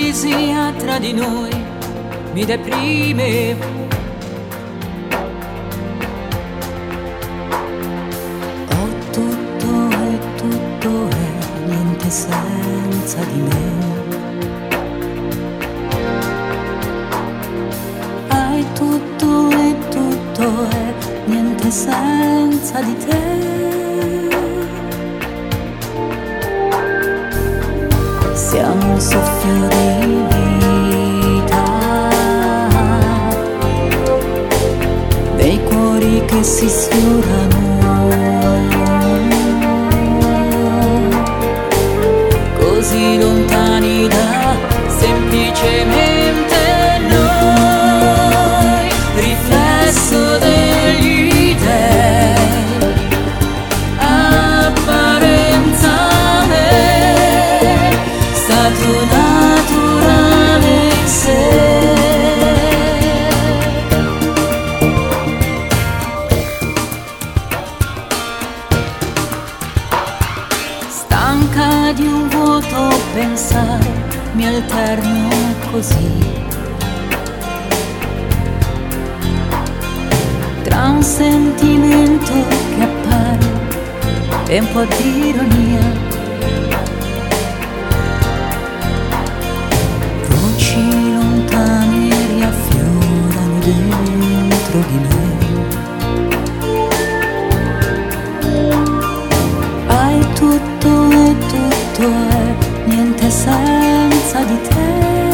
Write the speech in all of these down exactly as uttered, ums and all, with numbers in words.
ipocrisia tra di noi mi deprime. Ho tutto e tutto è niente senza di me. Hai tutto e tutto è niente senza di te. Siamo un soffio di vita, dei cuori che si sfiorano, così lontani da semplicemente noi, riflesso degli dèi, apparenza stato naturale in sé. Stanca di un vuoto pensare, mi alterno così tra un sentimento che appare e un po' di ironia. Dentro di me hai tutto e tutto è niente senza di te.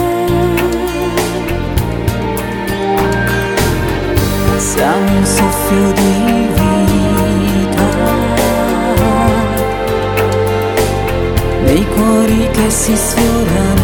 Siamo un soffio di vita, dei cuori che si sfiorano,